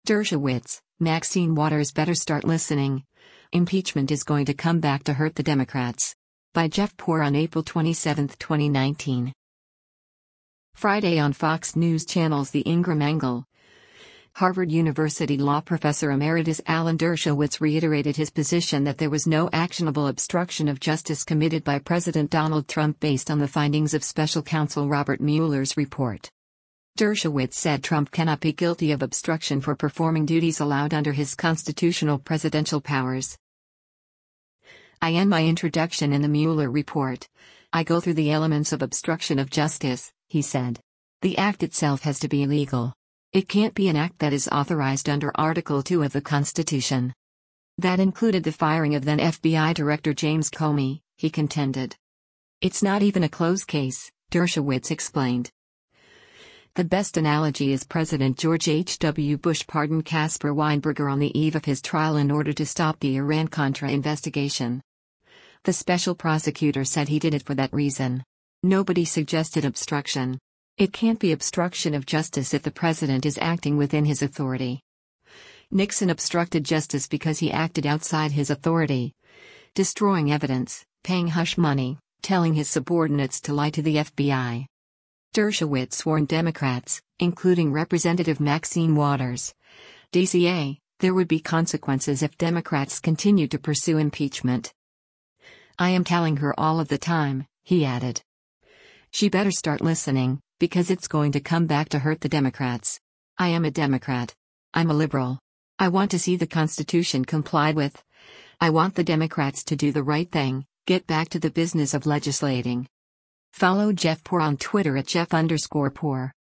Dershowitz, Maxine Waters better start listening. Impeachment is going to come back to hurt the Democrats. By Jeff Poor on April 27, 2019. Friday on Fox News Channel's The Ingraham Angle. Harvard University law professor emeritus Alan Dershowitz reiterated his position that there was no actionable obstruction of justice committed by President Donald Trump based on the findings of special counsel Robert Mueller's report. Dershowitz said Trump cannot be guilty of obstruction for performing duties allowed under his constitutional presidential powers. I end my introduction in the Mueller report. I go through the elements of obstruction of justice, he said. The act itself has to be illegal. It can't be an act that is authorized under Article 2 of the Constitution. That included the firing of then FBI Director James Comey, he contended. It's not even a closed case, Dershowitz explained. The best analogy is President George H.W. Bush pardoned Caspar Weinberger on the eve of his trial in order to stop the Iran-Contra investigation. The special prosecutor said he did it for that reason. Nobody suggested obstruction. It can't be obstruction of justice if the president is acting within his authority. Nixon obstructed justice because he acted outside his authority. Destroying evidence, paying hush money, telling his subordinates to lie to the FBI. Dershowitz warned Democrats, including Representative Maxine Waters, DCA, there would be consequences if Democrats continued to pursue impeachment. I am telling her all of the time, he added. She better start listening, because it's going to come back to hurt the Democrats. I am a Democrat. I'm a liberal. I want to see the Constitution complied with. I want the Democrats to do the right thing, get back to the business of legislating. Follow Jeff Poor on Twitter at Jeff_Poor.